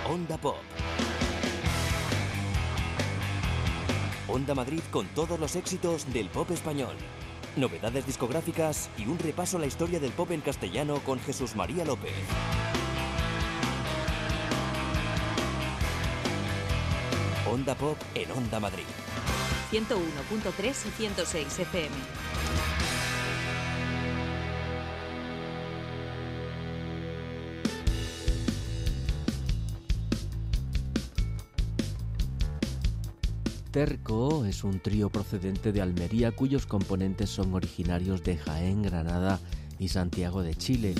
Onda Pop. Onda Madrid con todos los éxitos del pop español. Novedades discográficas y un repaso a la historia del pop en castellano con Jesús María López. Onda Pop en Onda Madrid. 101.3 y 106 FM. Terco es un trío procedente de Almería cuyos componentes son originarios de Jaén, Granada y Santiago de Chile.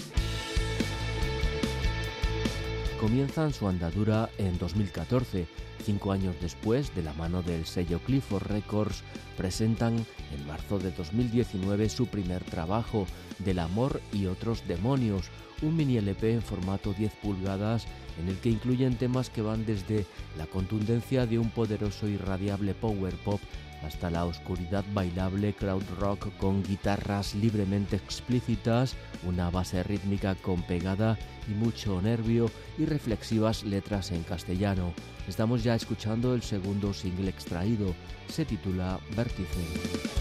Comienzan su andadura en 2014. 5 años después, de la mano del sello Clifford Records, presentan en marzo de 2019 su primer trabajo, Del amor y otros demonios, un mini LP en formato 10 pulgadas en el que incluyen temas que van desde la contundencia de un poderoso y radiable power pop hasta la oscuridad bailable crowd rock con guitarras libremente explícitas, una base rítmica con pegada y mucho nervio y reflexivas letras en castellano. Estamos ya escuchando el segundo single extraído, se titula Vértice.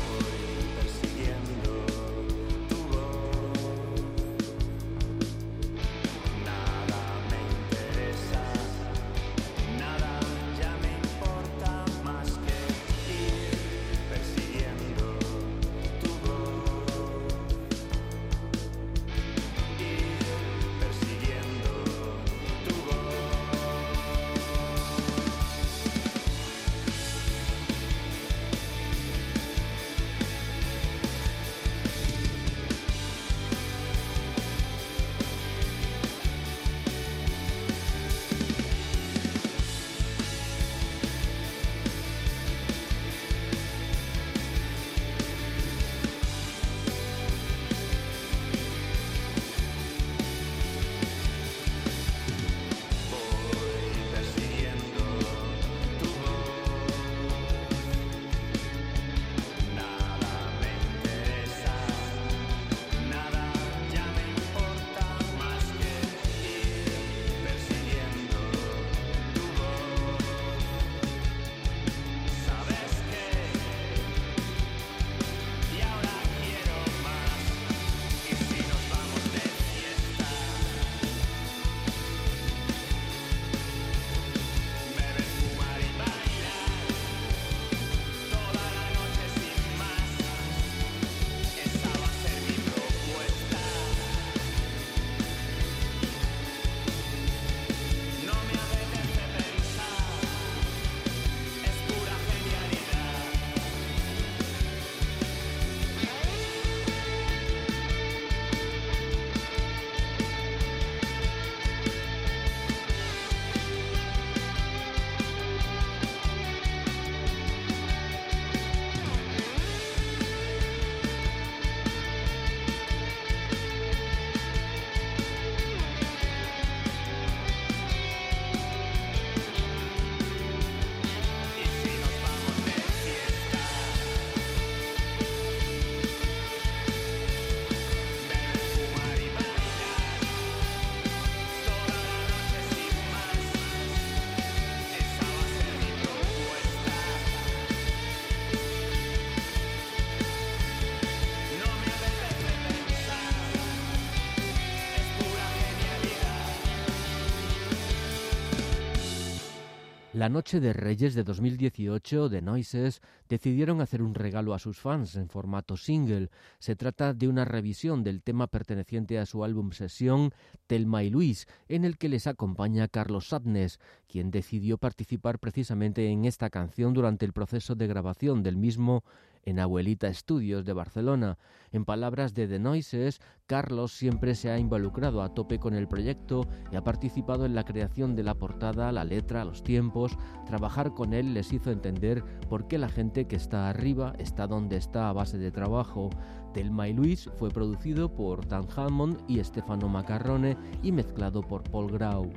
La noche de Reyes de 2018, The Noises decidieron hacer un regalo a sus fans en formato single. Se trata de una revisión del tema perteneciente a su álbum sesión Thelma y Luis, en el que les acompaña Carlos Sadness, quien decidió participar precisamente en esta canción durante el proceso de grabación del mismo en Abuelita Studios de Barcelona. En palabras de The Noises, Carlos siempre se ha involucrado a tope con el proyecto y ha participado en la creación de la portada, la letra, los tiempos. Trabajar con él les hizo entender por qué la gente que está arriba está donde está a base de trabajo. Thelma y Luis fue producido por Dan Hammond y Stefano Macarrone y mezclado por Paul Grau.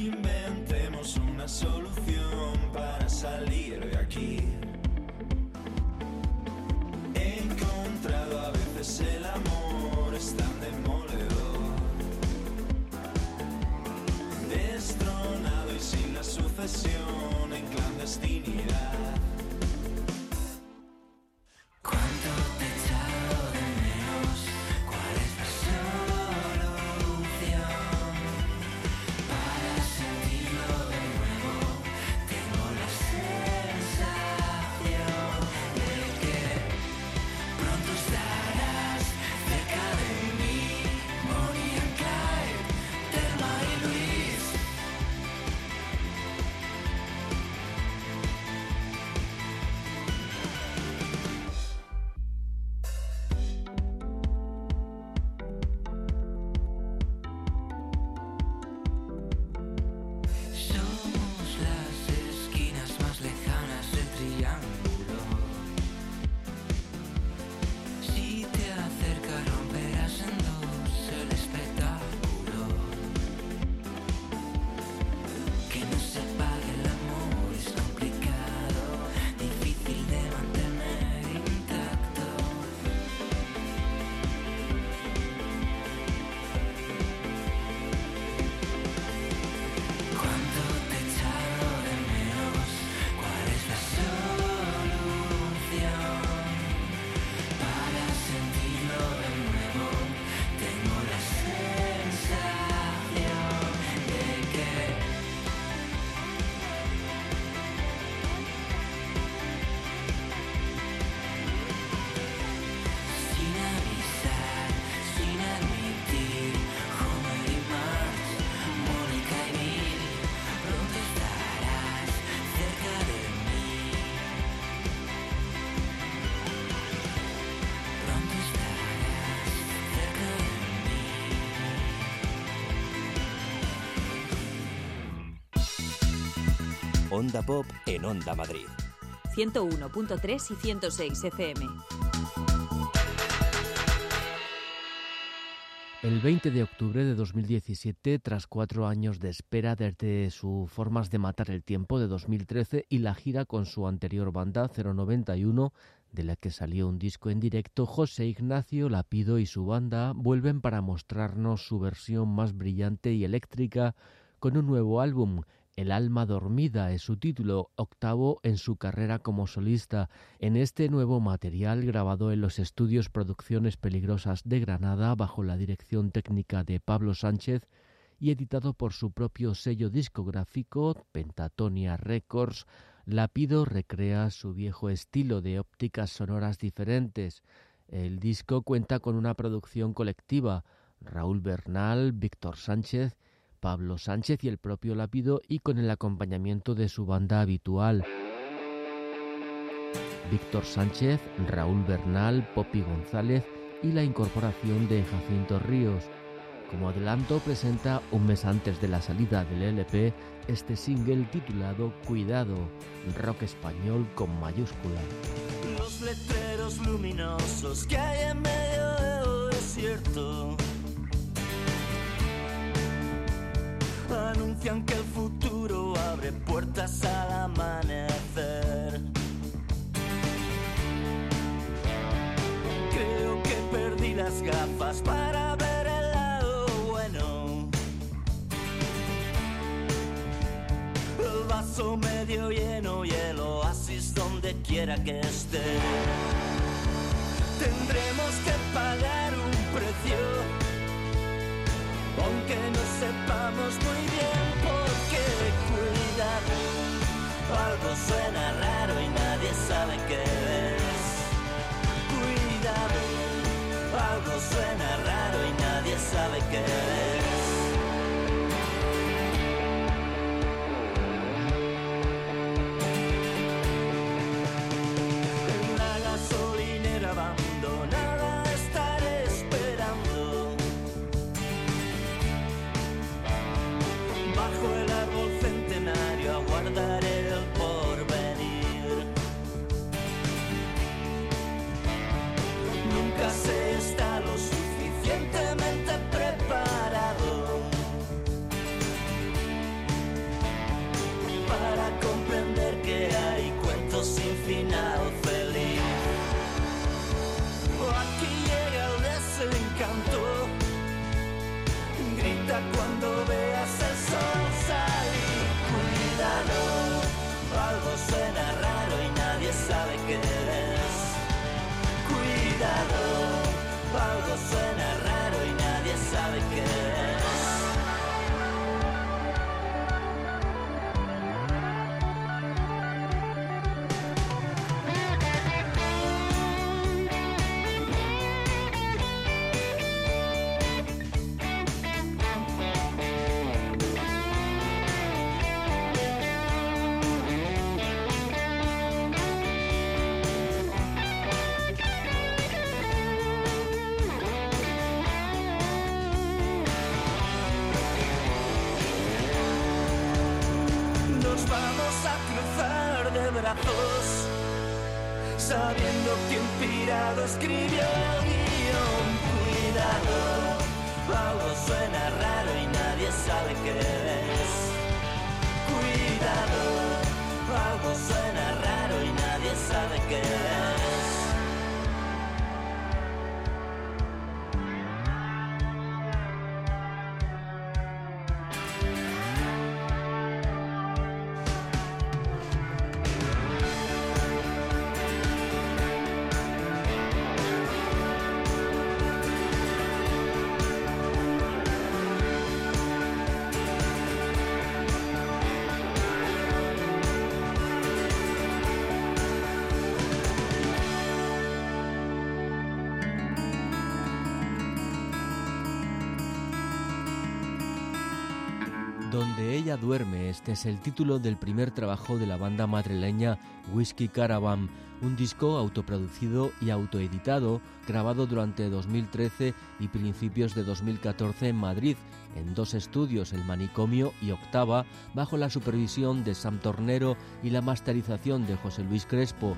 Inventemos una solución para salir de aquí. He encontrado a veces el amor es tan demoledor, destronado Onda Pop en Onda Madrid. 101.3 y 106 FM. El 20 de octubre de 2017, tras 4 años de espera desde su Formas de matar el tiempo de 2013 y la gira con su anterior banda 091, de la que salió un disco en directo, José Ignacio Lapido y su banda vuelven para mostrarnos su versión más brillante y eléctrica con un nuevo álbum. El alma dormida es su título, 8º en su carrera como solista. En este nuevo material, grabado en los estudios Producciones Peligrosas de Granada bajo la dirección técnica de Pablo Sánchez y editado por su propio sello discográfico, Pentatonia Records, Lapido recrea su viejo estilo de ópticas sonoras diferentes. El disco cuenta con una producción colectiva: Raúl Bernal, Víctor Sánchez, Pablo Sánchez y el propio Lapido, y con el acompañamiento de su banda habitual: Víctor Sánchez, Raúl Bernal, Popi González y la incorporación de Jacinto Ríos. Como adelanto, presenta un mes antes de la salida del LP este single titulado Cuidado, rock español con mayúscula. Los letreros luminosos que hay en medio del desierto anuncian que el futuro abre puertas al amanecer. Creo que perdí las gafas para ver el lado bueno. El vaso medio lleno y el oasis donde quiera que esté. Tendremos que pagar un precio, aunque no sepamos muy bien por qué. Cuidado, algo suena raro y nadie sabe qué es. Cuidado, algo suena raro y nadie sabe qué es. En la gasolinera abandonada estaré esperando. Bajo el árbol centenario aguardaré el porvenir. Nunca se está lo suficientemente preparado para comprender que hay cuentos sin final feliz. Aquí llega el desencanto. Grita cuando veas el sol salir. Cuidado, algo suena raro y nadie sabe qué es. Cuidado, algo suena raro y nadie sabe qué es. Sabiendo que inspirado escribió el guión. Cuidado, algo suena raro y nadie sabe qué es. Cuidado, algo suena raro y nadie sabe qué es. Donde ella duerme, este es el título del primer trabajo de la banda madrileña Whisky Caravan, un disco autoproducido y autoeditado, grabado durante 2013 y principios de 2014 en Madrid, en 2 estudios, El Manicomio y Octava, bajo la supervisión de Sam Tornero y la masterización de José Luis Crespo.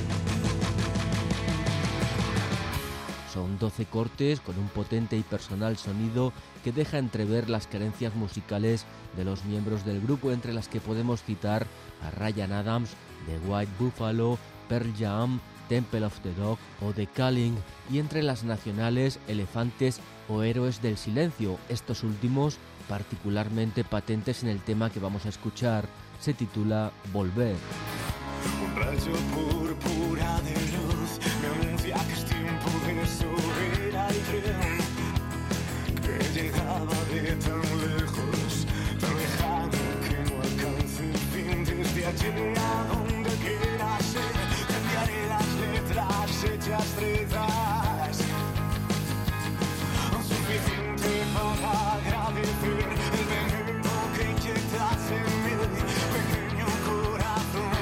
Son 12 cortes con un potente y personal sonido que deja entrever las carencias musicales de los miembros del grupo, entre las que podemos citar a Ryan Adams, The White Buffalo, Pearl Jam, Temple of the Dog o The Calling, y entre las nacionales Elefantes o Héroes del Silencio, estos últimos particularmente patentes en el tema que vamos a escuchar. Se titula Volver. Un rayo púrpura de luz me anuncia que es tiempo de subir al tren que llegaba de tan lejos, tan lejano que no alcance el fin. Desde allí a donde quiera ser, cambiaré las letras hechas trizas, suficiente para agradecer el veneno que inyectas en mí, pequeño corazón.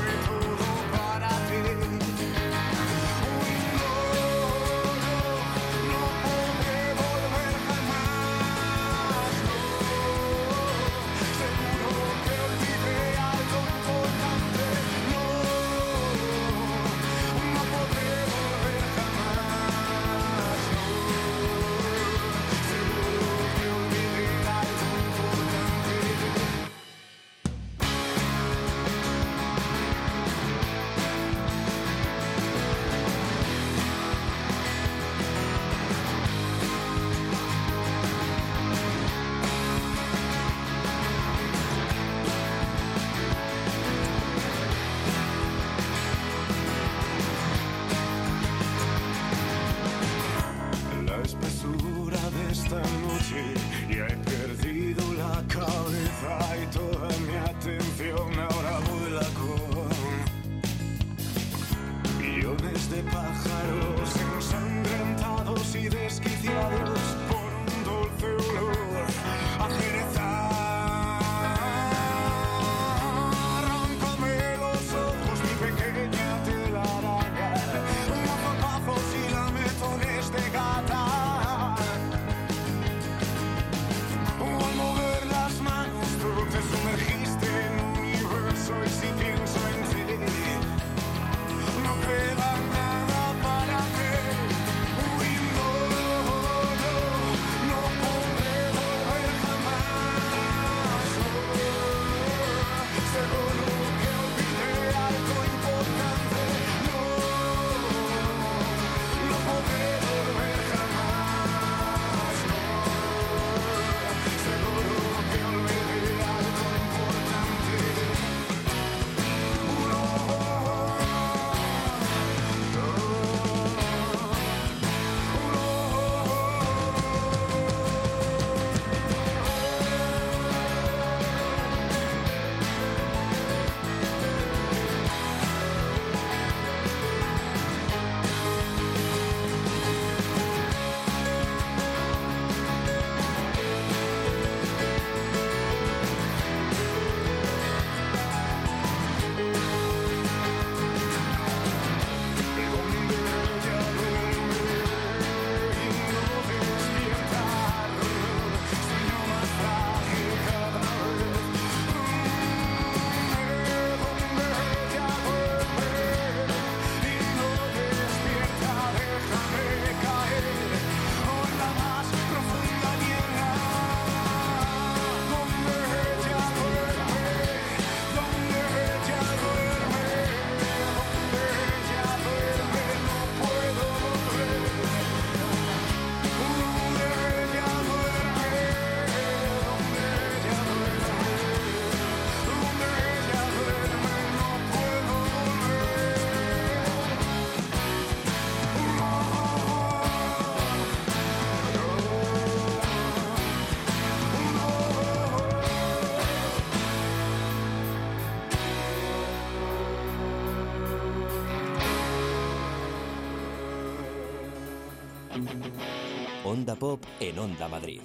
Onda Pop en Onda Madrid.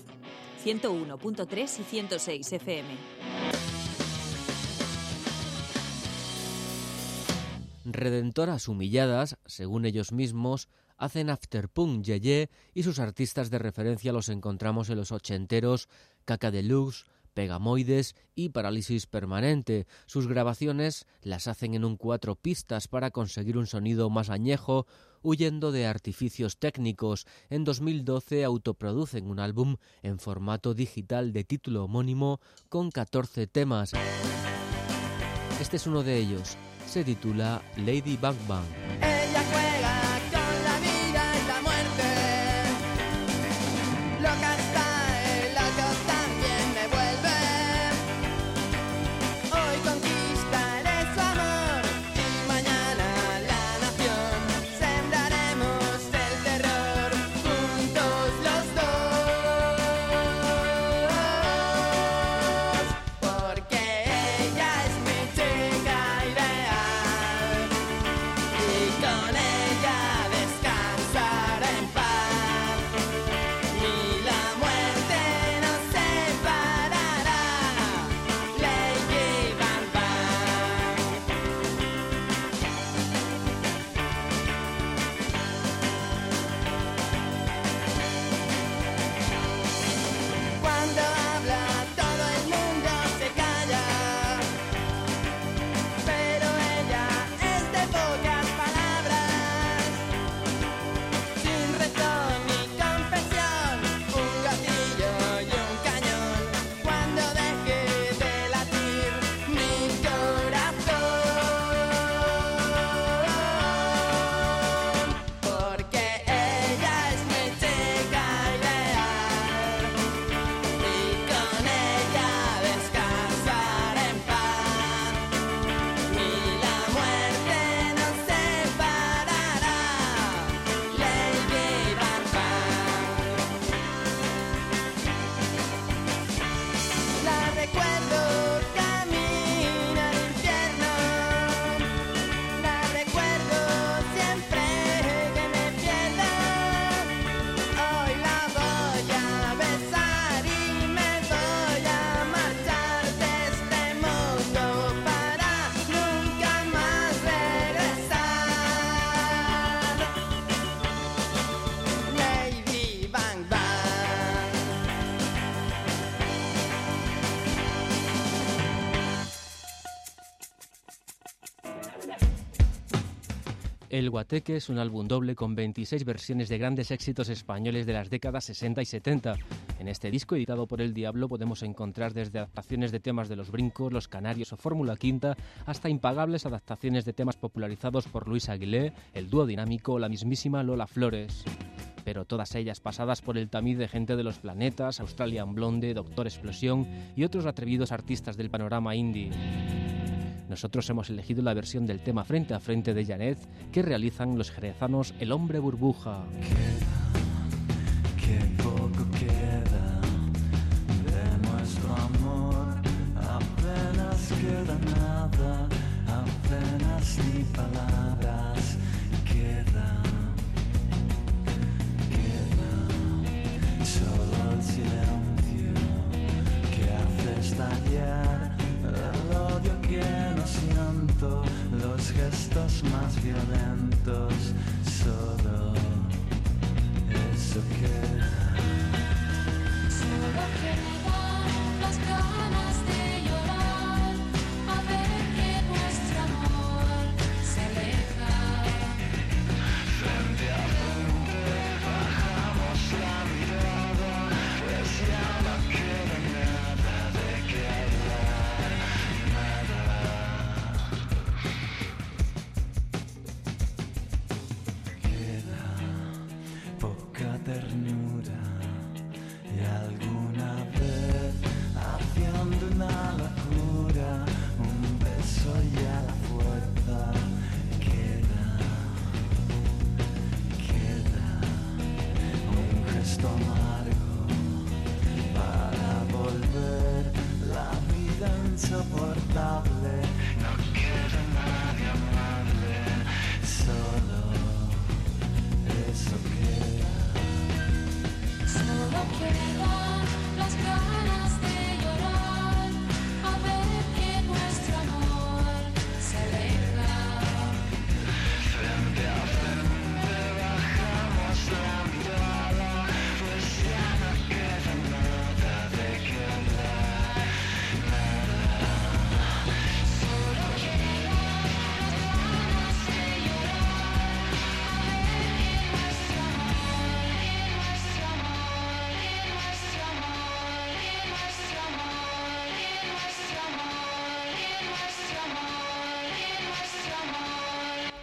101.3 y 106 FM. Redentoras humilladas, según ellos mismos, hacen afterpunk yeye y sus artistas de referencia los encontramos en los ochenteros Caca Deluxe, Pegamoides y Parálisis Permanente. Sus grabaciones las hacen en un 4 pistas para conseguir un sonido más añejo, huyendo de artificios técnicos. En 2012 autoproducen un álbum en formato digital de título homónimo con 14 temas. Este es uno de ellos. Se titula Lady Bang Bang. Ella juega con la vida y la muerte. Loca está, el loco también me vuelve. Hoy conquistaré su amor y mañana la nación. Sembraremos el terror juntos los dos. Porque ella es mi chica ideal. Y con ella descansar en paz. Ni la muerte nos separará. Lady Bang Bang. Cuando habla todo el mundo se calla. Pero ella es de pocas palabras, sin reto ni confesión, un gatillo y un cañón, cuando deje de latir mi corazón. Porque ella es mi chica ideal, y con ella descansar en paz. Ni la muerte nos separará. Lady Bang Bang. La recuerdo camino al infierno. La recuerdo siempre que me pierda. Hoy la voy a besar y me voy a marchar de este mundo para nunca más regresar. Lady Bang Bang. El Guateque es un álbum doble con 26 versiones de grandes éxitos españoles de las décadas 60 y 70. En este disco, editado por El Diablo, podemos encontrar desde adaptaciones de temas de Los Brincos, Los Canarios o Fórmula Quinta, hasta impagables adaptaciones de temas popularizados por Luis Aguilé, el dúo dinámico o la mismísima Lola Flores. Pero todas ellas pasadas por el tamiz de Gente de los Planetas, Australian Blonde, Doctor Explosión y otros atrevidos artistas del panorama indie. Nosotros hemos elegido la versión del tema Frente a Frente de Janet que realizan los jerezanos El Hombre Burbuja. Qué poco queda de nuestro amor, apenas queda nada, apenas ni palabras queda solo el silencio que hace estallar el odio que no siento, los gestos más violentos, solo eso queda. Solo quedan las ganas de llorar, a ver que nuestro amor se aleja.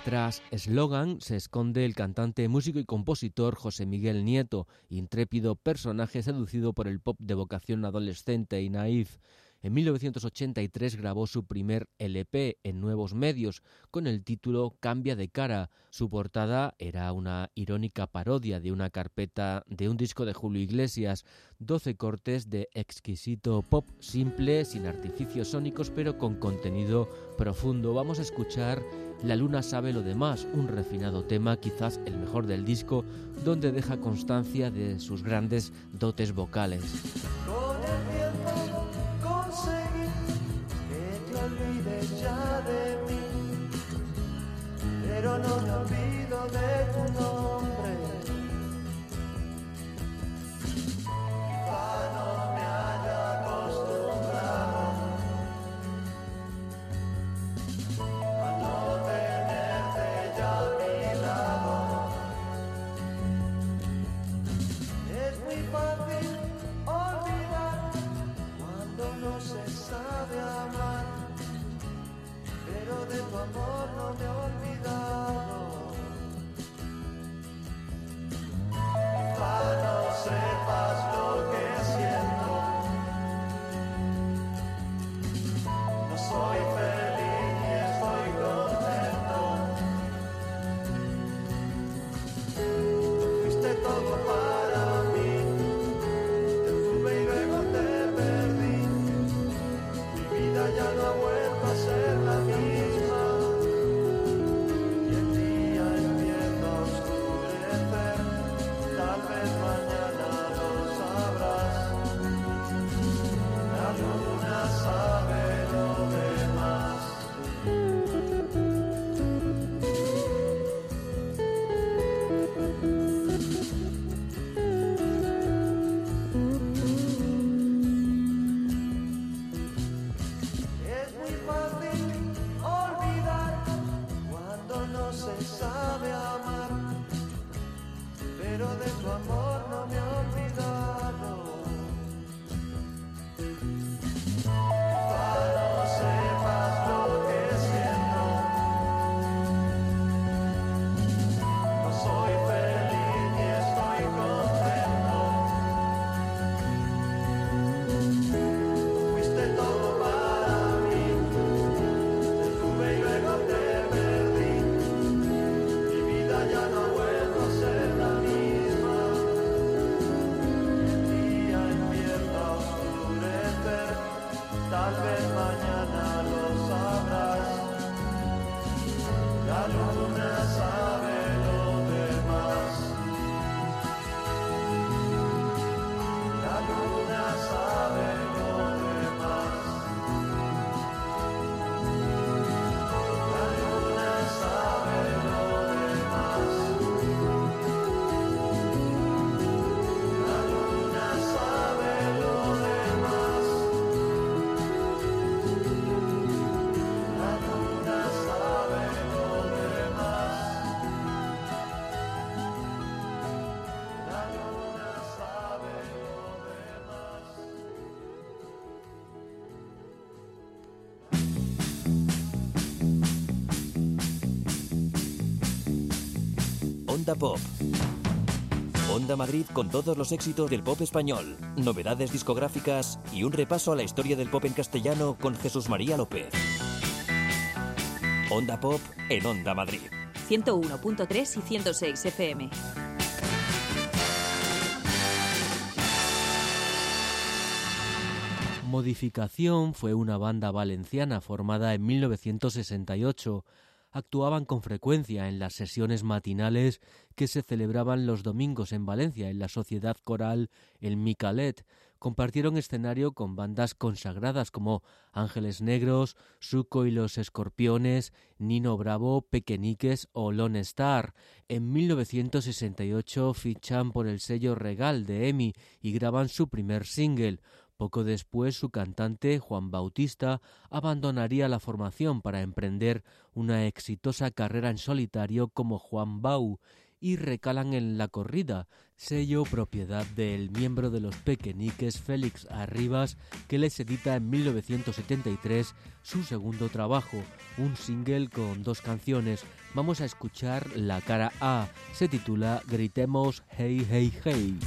Tras Slogan se esconde el cantante, músico y compositor José Miguel Nieto, intrépido personaje seducido por el pop de vocación adolescente y naif. En 1983 grabó su primer LP en Nuevos Medios con el título Cambia de cara. Su portada era una irónica parodia de una carpeta de un disco de Julio Iglesias, 12 cortes de exquisito pop simple, sin artificios sónicos pero con contenido profundo. Vamos a escuchar La luna sabe lo demás, un refinado tema, quizás el mejor del disco, donde deja constancia de sus grandes dotes vocales. Con el tiempo conseguí que te olvides ya de mí, pero no me olvido de tu nombre. Quizá no me haya acostumbrado a no tenerte ya a mi lado. Es muy fácil olvidar cuando no se sabe amar, pero de tu amor no me he olvidado. Quizá no sepas lo que siento, no soy feliz ni estoy contento. Tú fuiste todo para mí, te tuve y luego te perdí. Mi vida ya no ha vuelto a ser la misma, y el día empieza a oscurecer. Tal vez mañana lo sabrás. La luna sabe lo demás. Es muy fácil olvidar cuando no se sabe amar, pero de tu amor no me he olvidado. Quizá no sepas lo que siento, no soy feliz ni estoy contento. Tú fuiste todo para mí, te tuve y luego te perdí. Mi vida ya no ha vuelto a ser la misma, el día empieza a oscurecer. Tal vez mañana lo sabrás. La luna sabe lo demás. La luna sabe lo demás. La luna sabe lo demás. La luna sabe lo demás. La luna sabe lo demás. La luna sabe lo demás. Onda Pop. Onda Madrid con todos los éxitos del pop español, novedades discográficas y un repaso a la historia del pop en castellano con Jesús María López. Onda Pop en Onda Madrid. 101.3 y 106 FM. Modificación fue una banda valenciana formada en 1968. Actuaban con frecuencia en las sesiones matinales que se celebraban los domingos en Valencia en la sociedad coral El Micalet. Compartieron escenario con bandas consagradas como Ángeles Negros, Suco y los Escorpiones, Nino Bravo, Pequeñiques o Lone Star. En 1968 fichan por el sello Regal de EMI y graban su primer single. Poco después, su cantante, Juan Bautista, abandonaría la formación para emprender una exitosa carrera en solitario como Juan Bau y recalan en la corrida, sello propiedad del miembro de los Pequeñiques Félix Arribas, que les edita en 1973 su segundo trabajo, un single con 2 canciones. Vamos a escuchar la cara A, se titula Gritemos Hey Hey Hey.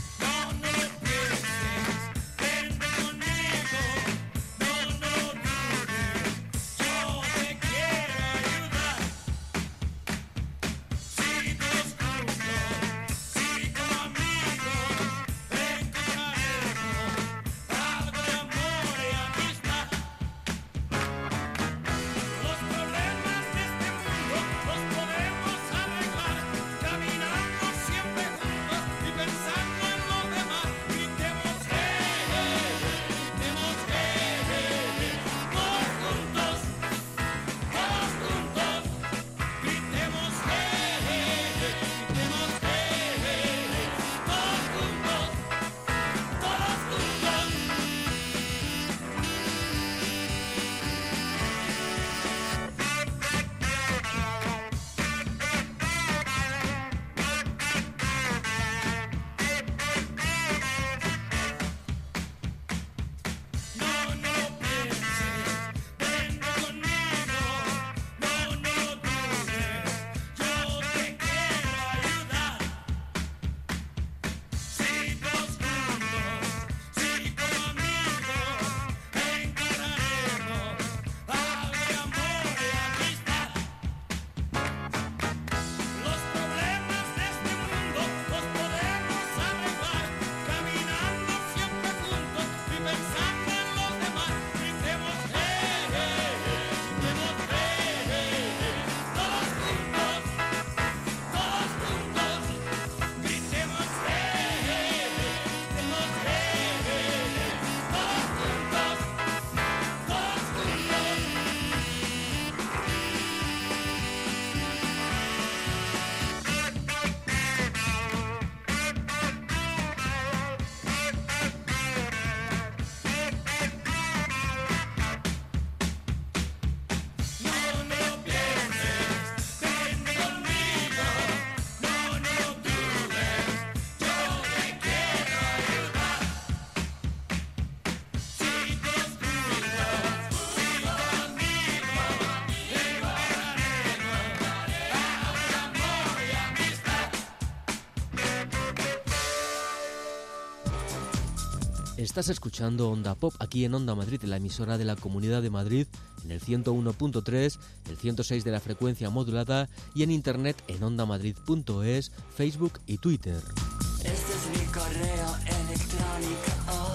Estás escuchando Onda Pop aquí en Onda Madrid, la emisora de la Comunidad de Madrid, en el 101.3, el 106 de la frecuencia modulada y en internet en ondamadrid.es, Facebook y Twitter. Este es mi correo electrónico.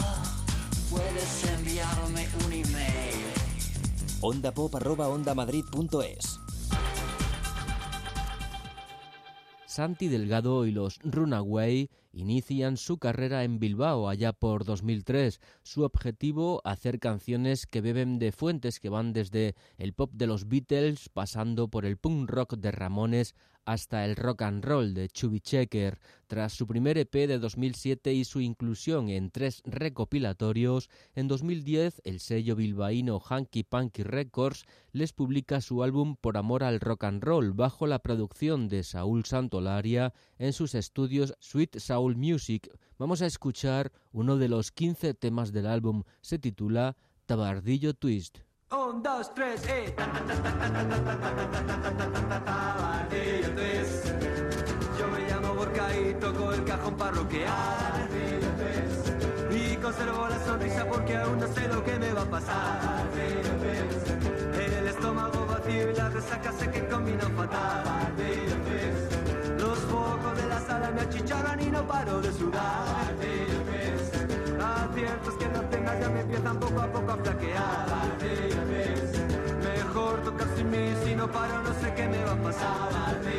Puedes enviarme un email. ondapop@ondamadrid.es. Santi Delgado y los Runaway inician su carrera en Bilbao allá por 2003. Su objetivo, hacer canciones que beben de fuentes que van desde el pop de los Beatles, pasando por el punk rock de Ramones, hasta el rock and roll de Chubby Checker. Tras su primer EP de 2007 y su inclusión en 3 recopilatorios, en 2010 el sello bilbaíno Hanky Panky Records les publica su álbum Por Amor al Rock and Roll, bajo la producción de Saúl Santolaria en sus estudios Sweet Soul Music. Vamos a escuchar uno de los 15 temas del álbum, se titula Tabardillo Twist. 1, 2, 3, Tabardillo Twist. Yo me llamo Borca y toco el cajón parroquial. Y conservo la sonrisa porque aún no sé lo que me va a pasar. El estómago vacío y la resaca sé que combinan fatal. Los focos de la sala me achicharran y no paro de sudar. Aciertos que no tengas ya me empiezan poco a poco a flaquear. Mejor tocar sin mí, si no paro no sé qué me va a pasar.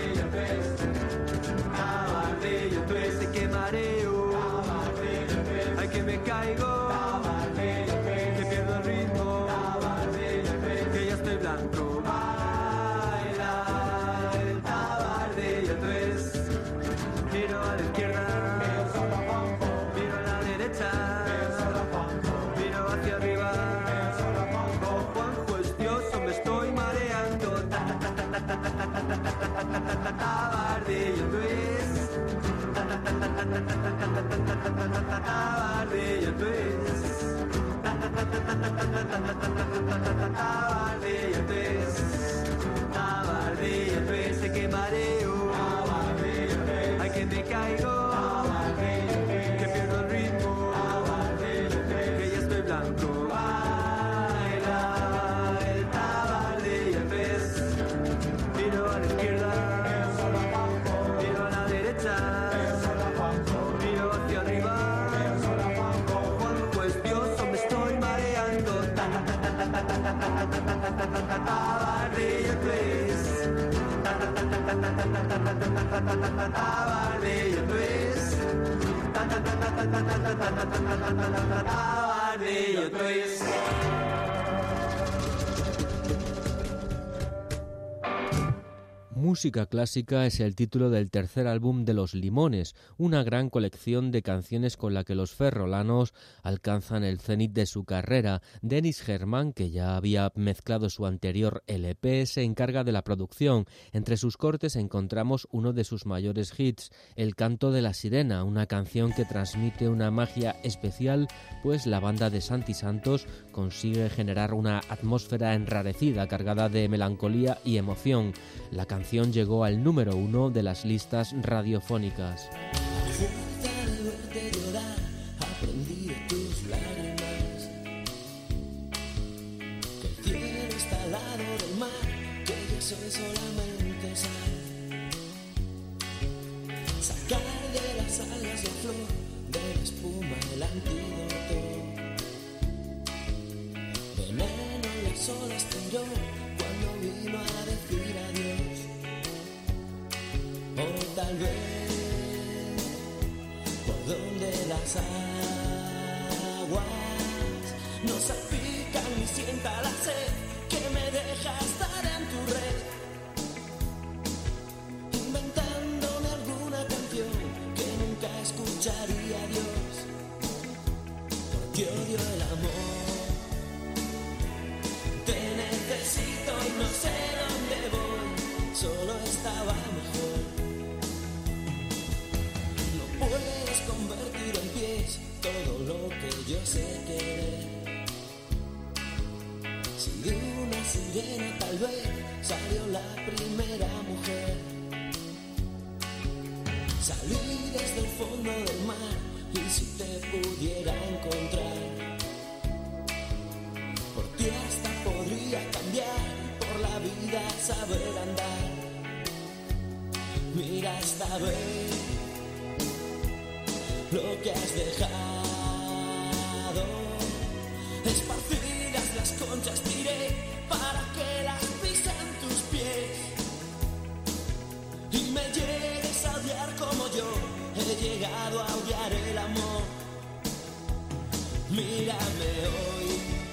Tabardillo Twist, ay que mareo, ay que me caigo, que pierdo el ritmo, que ya estoy blanco. Baila el Tabardillo Twist, giro a la izquierda, miro a la derecha, miro hacia arriba. Juanjo es Dios o me estoy mareando. Tabardillo Twist. Tabardillo Twist. Tabardillo Twist. Tabardillo Twist. Sé que mareo. Ay, que me caigo. Que pierdo el ritmo. Que ya estoy blanco. Baila el tabardillo Twist. Miro a la izquierda. Miro a la derecha. Miro hacia arriba. Pues Dios, me estoy mareando. Tabardillo Twist. Tabardillo Twist. Tabardillo Twist. Música clásica es el título del tercer álbum de Los Limones, una gran colección de canciones con la que los ferrolanos alcanzan el cenit de su carrera. Denis Germán, que ya había mezclado su anterior LP, se encarga de la producción. Entre sus cortes encontramos uno de sus mayores hits, El canto de la sirena, una canción que transmite una magia especial, pues la banda de Santi Santos consigue generar una atmósfera enrarecida, cargada de melancolía y emoción. La canción llegó al número 1 de las listas radiofónicas. De verte llorar, aprendí de tus lágrimas. Que el cielo está al lado del mar, que yo soy solamente sal. Sacar de las algas la flor, de la espuma el antídoto. Veneno en las olas tiró cuando vino a decir adiós. O tal vez por donde las aguas no salpican ni sienta la sed que me deja estar en tu red, inventándome alguna canción que nunca escucharía Dios, porque odio el amor, te necesito y no sé dónde voy, solo estaba mejor. Puedes convertir en pies todo lo que yo sé querer. Si de una sirena tal vez salió la primera mujer. Salí desde el fondo del mar y si te pudiera encontrar, por ti hasta podría cambiar, por la vida saber andar. Mira esta vez lo que has dejado, esparcidas las conchas tiré para que las pisen tus pies y me llegues a odiar como yo he llegado a odiar el amor. Mírame hoy,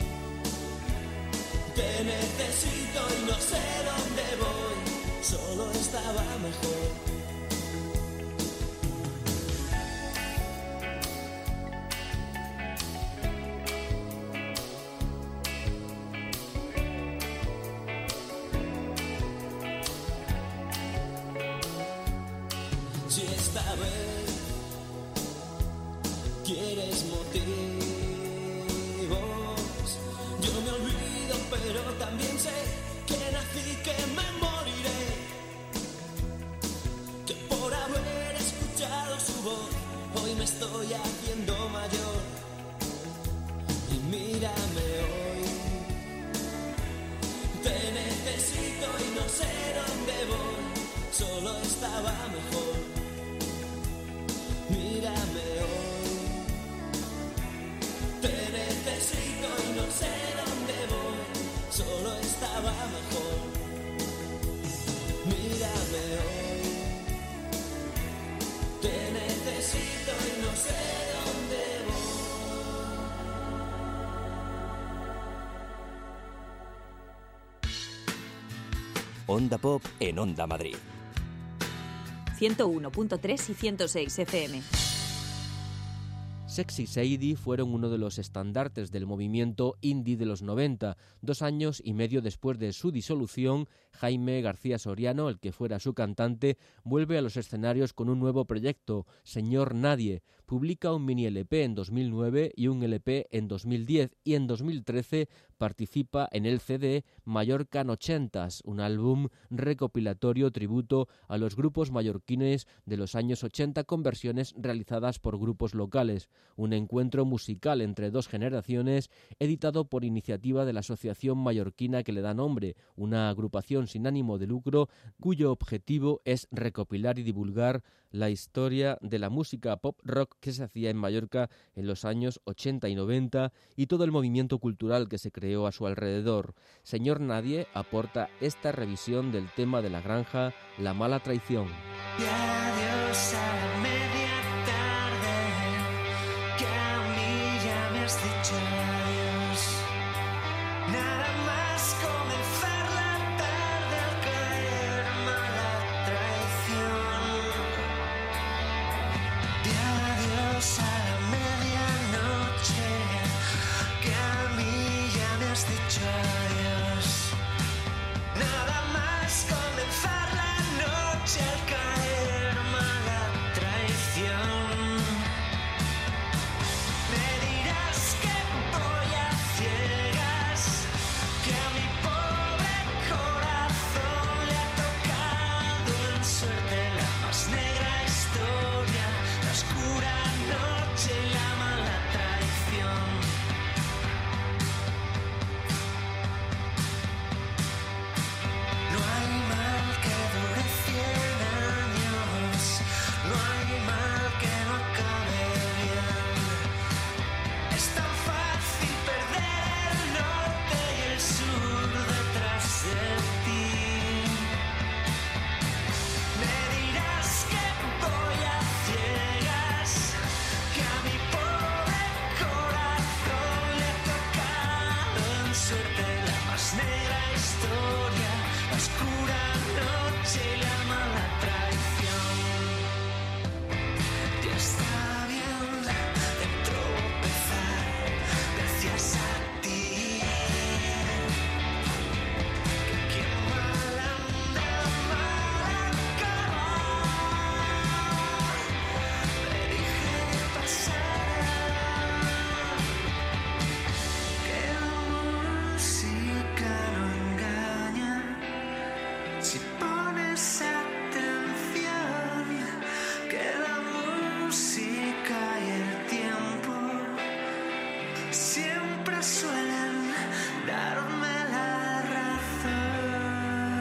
te necesito y no sé dónde voy, solo estaba mejor. Si esta vez quieres motivos, yo me olvido, pero también sé que nací, que me moriré, que por haber escuchado su voz hoy me estoy haciendo mayor. Y mírame hoy, te necesito y no sé dónde voy, solo estaba mejor. Mírame hoy, te necesito y no sé dónde voy, solo estaba mejor. Mírame hoy, te necesito y no sé dónde voy. Onda Pop en Onda Madrid. 101.3 y 106 FM. Sexy Sadie fueron uno de los estandartes del movimiento indie de los 90. 2 años y medio después de su disolución, Jaime García Soriano, el que fuera su cantante, vuelve a los escenarios con un nuevo proyecto, Señor Nadie. Publica un mini LP en 2009 y un LP en 2010, y en 2013 participa en el CD Mallorcan 80s, un álbum recopilatorio tributo a los grupos mallorquines de los años 80 con versiones realizadas por grupos locales. Un encuentro musical entre dos generaciones, editado por iniciativa de la Asociación Mallorquina que le da nombre, una agrupación sin ánimo de lucro cuyo objetivo es recopilar y divulgar la historia de la música pop rock que se hacía en Mallorca en los años 80 y 90 y todo el movimiento cultural que se creó a su alrededor. Señor Nadie aporta esta revisión del tema de La Granja, La Mala Traición. Y adiós a la media tarde, que a mí ya me has dicho adiós. Nada más comenzar la tarde al caer mala traición. Y adiós a la medianoche, que a mí ya me has dicho adiós. Nada más comenzar la noche al caer mala traición. Me dirás que voy a ciegas, que a mi pobre corazón le ha tocado en suerte la más negra historia, la oscura noche y la mala traición. No hay mal que dure 100 años, no hay mal que no acabe bien. Es tan fácil perder el norte y el sur detrás de ti. Me dirás que voy a ciegas, que a mi pobre corazón le ha tocado en suerte la más negra historia, la oscura noche y la mala traición. Ya está bien de tropezar gracias a ti, que quien mal anda mal acaba. Le dije que pasara, que la música no engaña. Si pones atención, que la música y el tiempo siempre suelen darme la razón.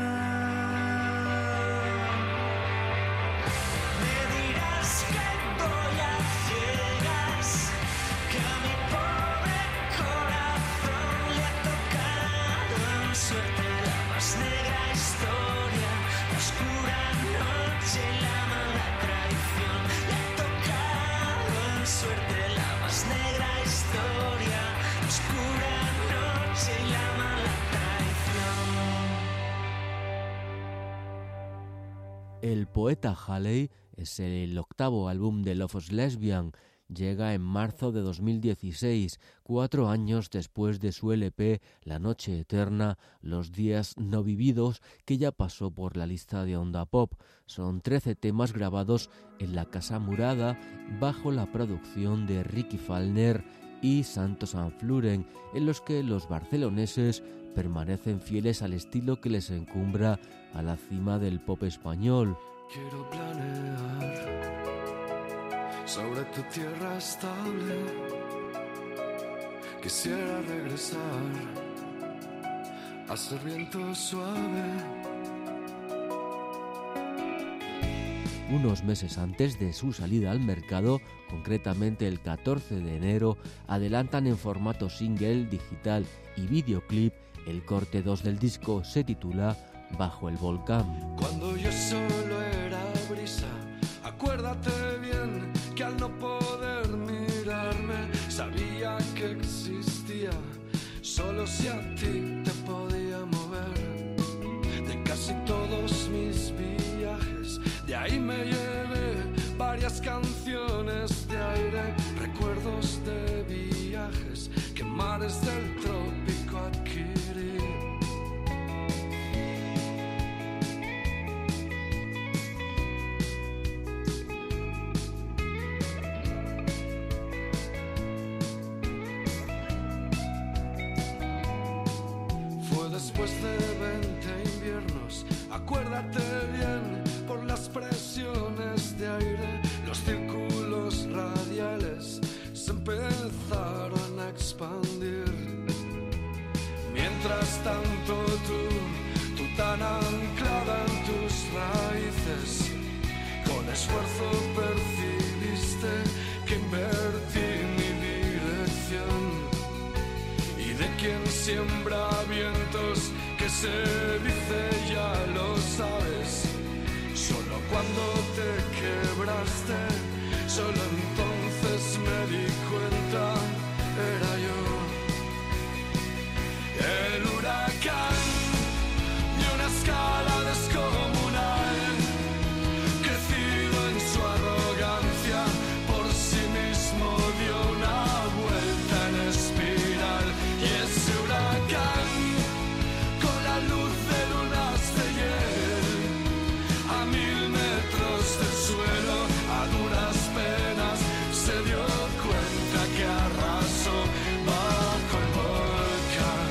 Me dirás que voy a ciegas, que a mi pobre corazón le ha tocado en suerte la más negra historia, la oscura noche y la mala traición. Le ha tocado en suerte la más negra historia, la oscura noche y la mala traición. El poeta Halley es el octavo álbum de Love is Lesbian. Llega en marzo de 2016, 4 años después de su LP La Noche Eterna, Los Días No Vividos, que ya pasó por la lista de Onda Pop. Son 13 temas grabados en la Casa Murada bajo la producción de Ricky Falner y Santos Sanfluren, en los que los barceloneses permanecen fieles al estilo que les encumbra a la cima del pop español. Quiero planear sobre tu tierra estable. Quisiera regresar a ser viento suave. Unos meses antes de su salida al mercado, concretamente el 14 de enero, adelantan en formato single, digital y videoclip el corte 2 del disco. Se titula Bajo el Volcán. Cuando yo solo era brisa, acuérdate bien que al no poder mirarme sabía que existía, solo si a ti te podía mover. De casi todos mis viajes, de ahí me llevé varias canciones de aire. Recuerdo flores del trópico adquirí. Fue después de 20 inviernos, acuérdate bien, por las presiones de aire, los círculos radiales se empezaron a expandir. Mientras tanto tú tan anclada en tus raíces, con esfuerzo percibiste que invertí mi dirección. Y de quien siembra vientos, que se dice ya lo sabes. Solo cuando te quebraste, solo entonces me di cuenta, era yo. El huracán de una escala descomunal, crecido en su arrogancia, por sí mismo dio una vuelta en espiral. Y ese huracán, con la luz de lunas de hiel, a 1000 metros del suelo, a duras penas, se dio cuenta que arrasó bajo el volcán.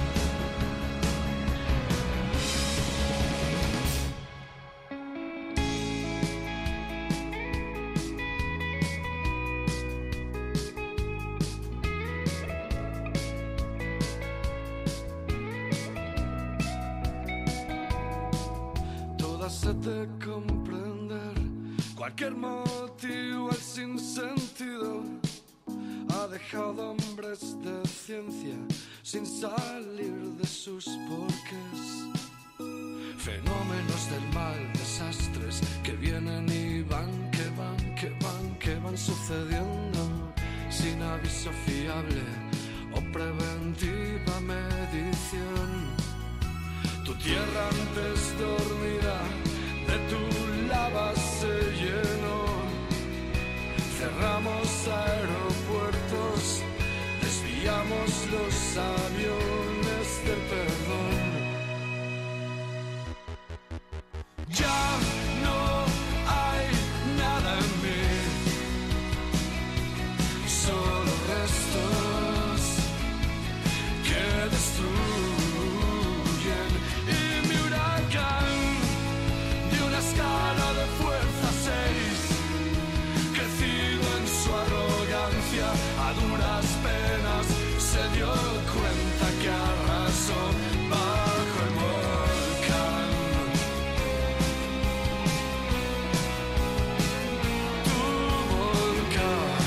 Toda sed de comprender cualquier motivo es sin sentido, ha dejado hombres de ciencia sin salir de sus porqués. Fenómenos del mal, desastres que vienen y van, que van, que van, que van sucediendo sin aviso fiable o preventiva medición. Tu tierra antes dormida de tu lava se llenó. Cerramos aeropuertos, desviamos los aviones del perdón. Ya no hay nada en mí, solo restos que destruyen. Y mi huracán de una escala de fuerza 6, crecido en su arrogancia, a duras penas se dio cuenta que arrasó bajo el volcán. Tu volcán.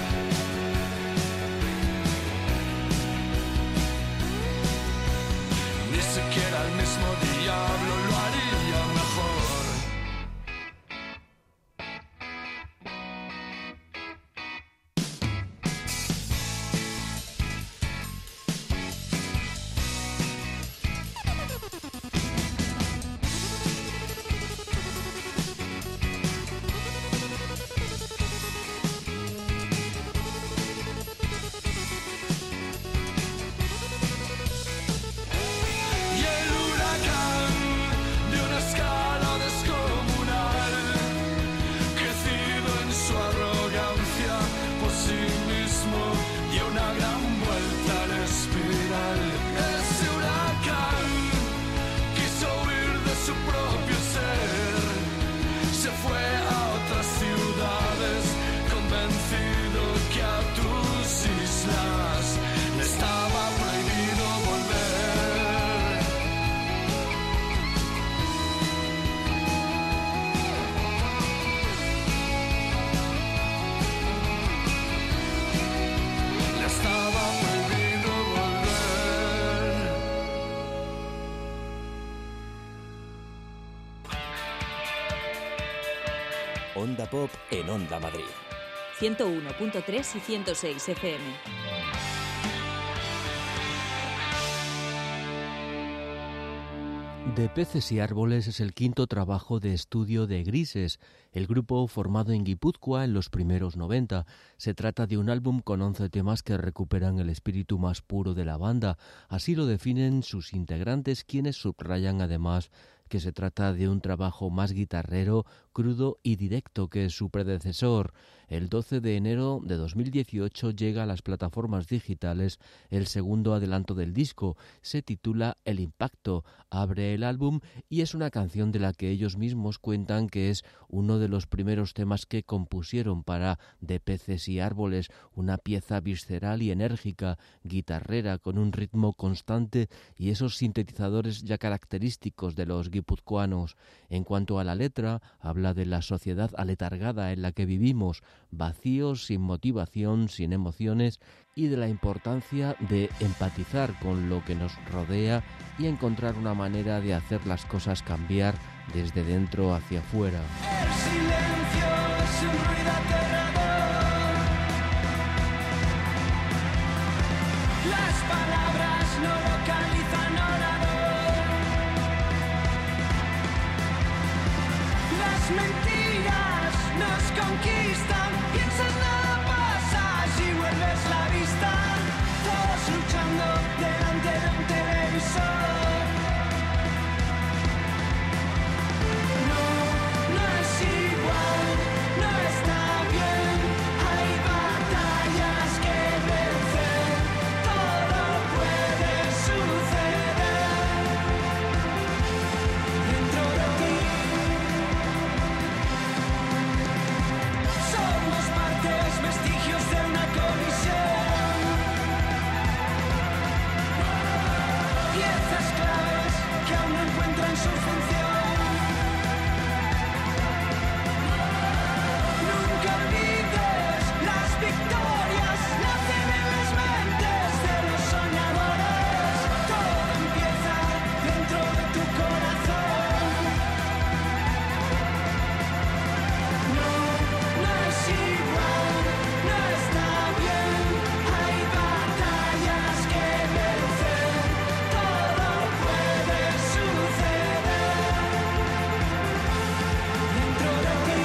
Ni siquiera el mismo diablo lo haría mejor. Y el huracán de una escala descomunal, crecido en su arrogancia, por sí mismo dio una gran vuelta en espiral. Ese huracán quiso huir de su propio ser, se fue a otras ciudades, convencido que a tus islas le estaba prohibido volver. Le estaba prohibido volver. Onda Pop en Onda Madrid. 101.3 y 106 FM. De Peces y Árboles es el quinto trabajo de estudio de Grises, el grupo formado en Guipúzcoa en los primeros 90. Se trata de un álbum con 11 temas que recuperan el espíritu más puro de la banda. Así lo definen sus integrantes, quienes subrayan además que se trata de un trabajo más guitarrero, crudo y directo que su predecesor. El 12 de enero de 2018 llega a las plataformas digitales el segundo adelanto del disco. Se titula El Impacto, abre el álbum y es una canción de la que ellos mismos cuentan que es uno de los primeros temas que compusieron para De Peces y Árboles, una pieza visceral y enérgica, guitarrera con un ritmo constante y esos sintetizadores ya característicos de los guipuzcoanos. En cuanto a la letra, habla de la sociedad aletargada en la que vivimos, vacíos, sin motivación, sin emociones, y de la importancia de empatizar con lo que nos rodea y encontrar una manera de hacer las cosas cambiar desde dentro hacia afuera. El silencio es un ruido aterrador. Las palabras no localizan orador. Las mentiras nos conquistan. Piensas nada pasa si vuelves la vista. Todos luchando delante de un televisor. No es igual, no está bien. Hay batallas que vencer. Todo puede suceder dentro de ti. Somos partes, vestigios de una colisión. Piezas claves que aún no encuentran su función. Nunca olvides, las victorias nacen en las mentes de los soñadores. Todo empieza dentro de tu corazón. No es igual, no está bien. Hay batallas que vencer. Todo puede suceder dentro de ti.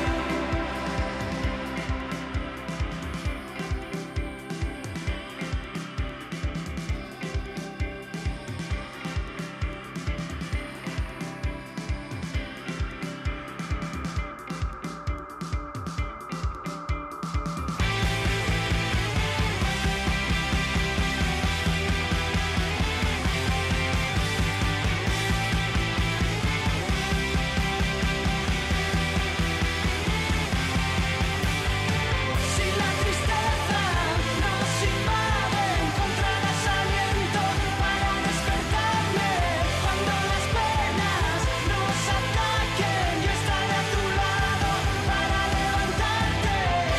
Si la tristeza nos invade, encontrarás aliento para despertarme. Cuando las penas nos ataquen, yo estaré a tu lado para levantarte.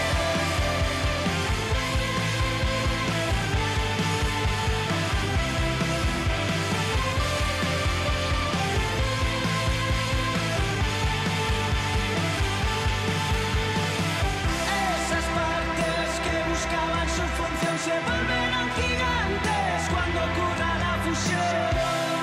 Esas partes que buscaban su función se volverán gigantes cuando ocurra la fusión.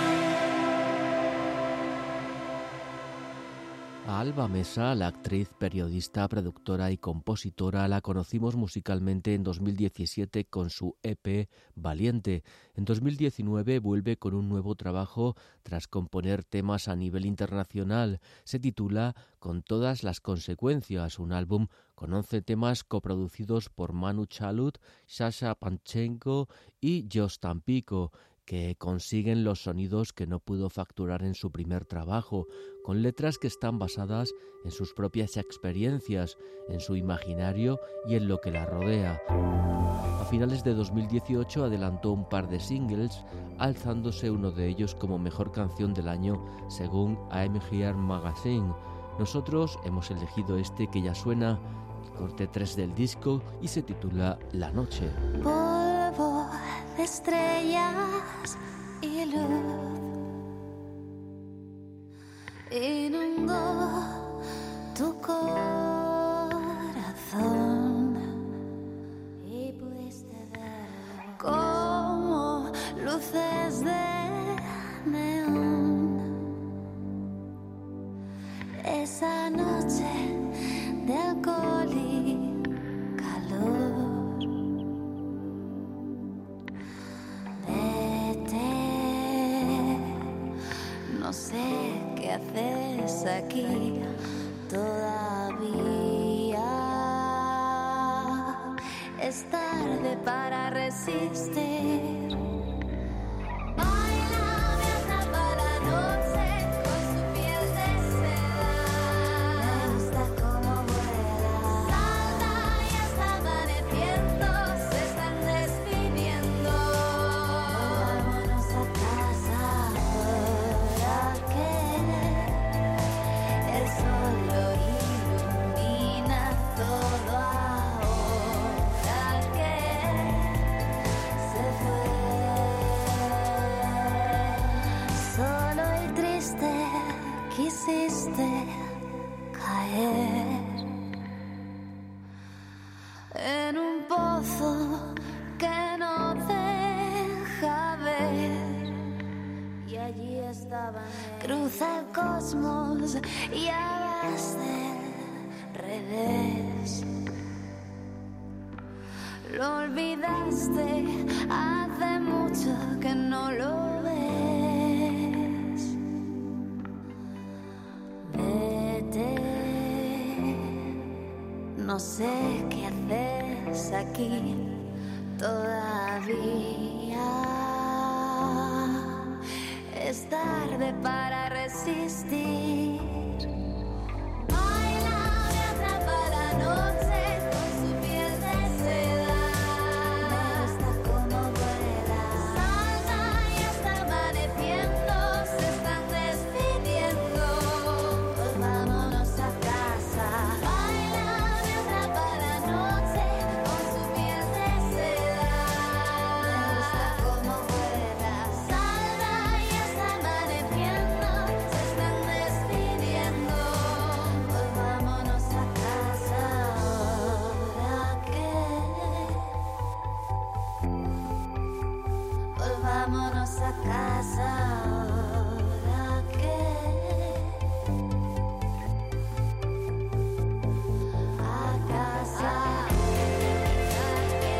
A Alba Mesa, la actriz, periodista, productora y compositora, la conocimos musicalmente en 2017 con su EP Valiente. En 2019 vuelve con un nuevo trabajo tras componer temas a nivel internacional. Se titula Con todas las consecuencias, un álbum con 11 temas coproducidos por Manu Chalut, Sasha Panchenko y Jos Tampico, que consiguen los sonidos que no pudo facturar en su primer trabajo, con letras que están basadas en sus propias experiencias, en su imaginario y en lo que la rodea. A finales de 2018 adelantó un par de singles, alzándose uno de ellos como mejor canción del año según AMG Magazine. Nosotros hemos elegido este que ya suena, el corte 3 del disco, y se titula La Noche. Polvo de estrellas y luz inundó tu corazón y pudiste ver como luces de neón aquí todavía. Es tarde para resistir. Baila, me atrapa la noche con su piel de seda. Me gusta cómo vuela. Salta y está amaneciendo, se están despidiendo. Vámonos a casa ahora que el sol lo ilumina todo ahora que se fue. Solo y triste quisiste caer en un pozo que no deja ver. Y allí estaban. Cruza el cosmos y vas del revés. Lo olvidaste, hace mucho que no lo ves. Vete, no sé qué haces aquí todavía. Es tarde para resistir. Baila, me atrapa la noche con su piel de seda. Me gusta cómo vuela. Salta y está amaneciendo, se están despidiendo. Pues vámonos a casa. Baila, me atrapa la noche con su piel de seda. Me gusta cómo vuela. Salta y está amaneciendo, se están despidiendo. Pues vámonos a casa ahora que. Pues vámonos a casa ahora que. A casa ahora que.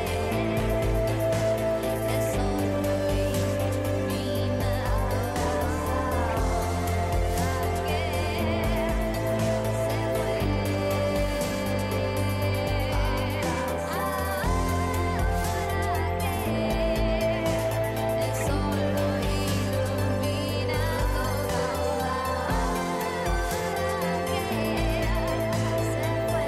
El sol lo ilumina todo ahora que se fue. El sol lo ilumina todo ahora que se fue.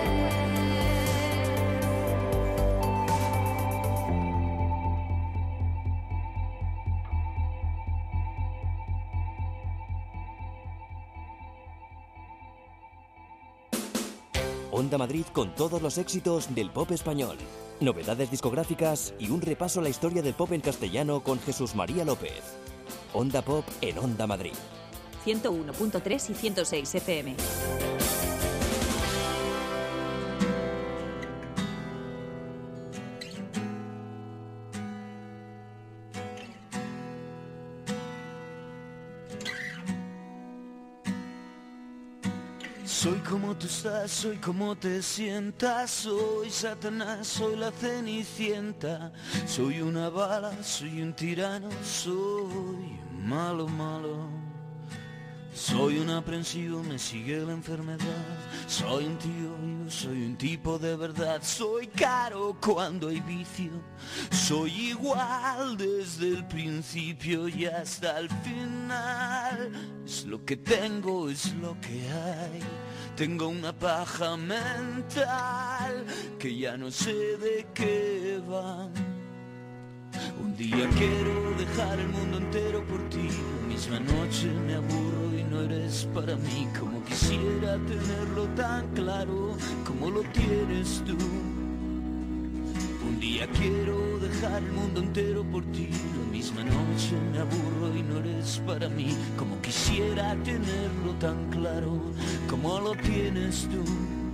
Onda Madrid con todos los éxitos del pop español, novedades discográficas y un repaso a la historia del pop en castellano con Jesús María López. Onda Pop en Onda Madrid. 101.3 y 106 FM. Soy como tú estás, soy como te sientas, soy Satanás, soy la Cenicienta, soy una bala, soy un tirano, soy malo, malo. Soy un aprensivo, me sigue la enfermedad, soy un tío vivo, soy un tipo de verdad, soy caro cuando hay vicio, soy igual desde el principio y hasta el final. Es lo que tengo, es lo que hay. Tengo una paja mental que ya no sé de qué va. Un día quiero dejar el mundo entero por ti, la misma noche me aburro y no eres para mí. Como quisiera tenerlo tan claro como lo tienes tú. Un día quiero dejar el mundo entero por ti, la misma noche me aburro y no eres para mí. Como quisiera tenerlo tan claro como lo tienes tú.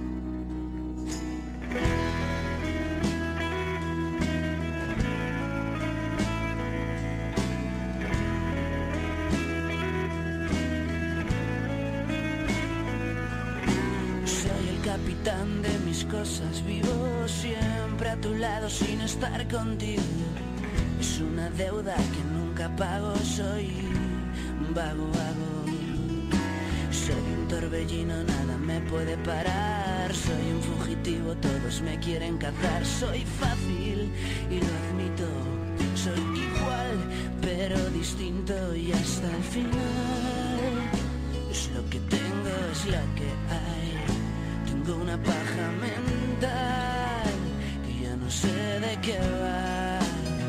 Capitán de mis cosas, vivo siempre a tu lado sin estar contigo. Es una deuda que nunca pago, soy vago, vago. Soy un torbellino, nada me puede parar. Soy un fugitivo, todos me quieren cazar. Soy fácil y lo admito. Soy igual, pero distinto y hasta el final. Es lo que tengo, es lo que hay. Tengo una paja mental que ya no sé de qué va.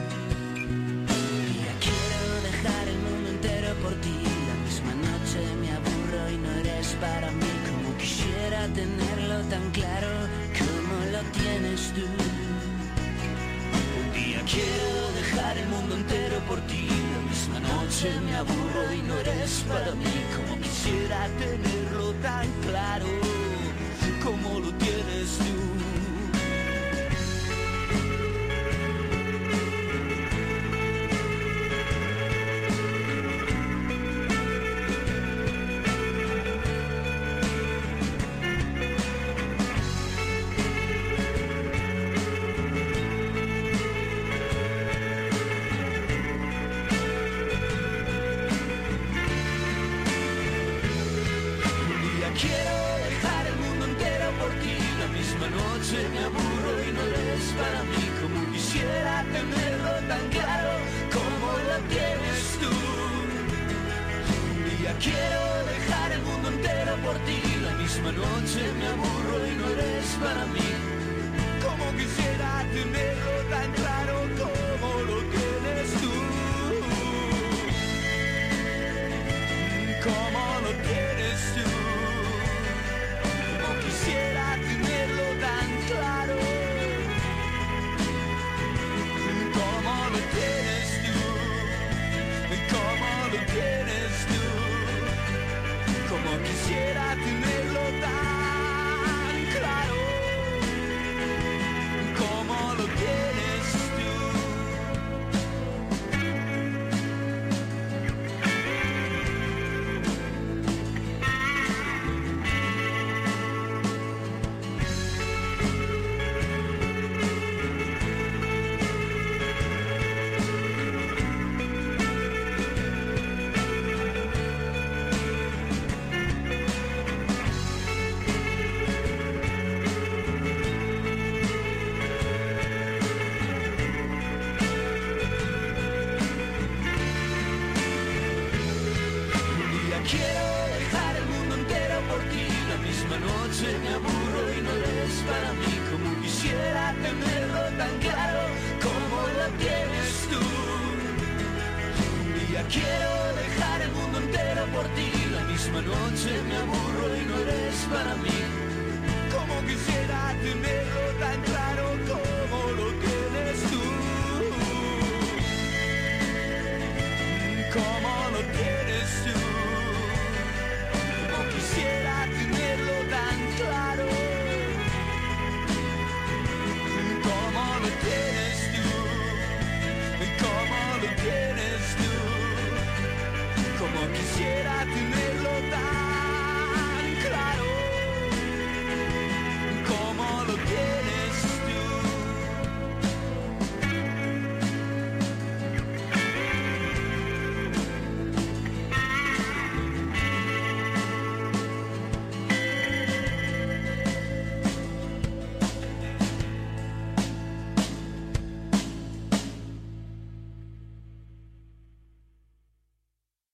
Y ya quiero dejar el mundo entero por ti. La misma noche me aburro y no eres para mí. Como quisiera tenerlo tan claro como lo tienes tú. Un día quiero dejar el mundo entero por ti. La misma noche me aburro y no eres para mí. Como quisiera tenerlo tan claro como lo tienes tú. Me aburro y no eres para mí. Como quisiera tenerlo tan claro como lo tienes tú. Un día quiero dejar el mundo entero por ti. La misma noche me aburro y no eres para mí. Como quisiera tenerlo tan claro como lo tienes tú. Como lo tienes tú. Como quisiera tenerlo tan claro como lo tienes tú, como lo tienes tú, como quisiera tenerlo tan claro como lo tienes tú. Me aburro y no eres para mí. Como quisiera tenerlo tan claro como lo tienes tú. Un día quiero dejar el mundo entero por ti. La misma noche me aburro y no eres para mí.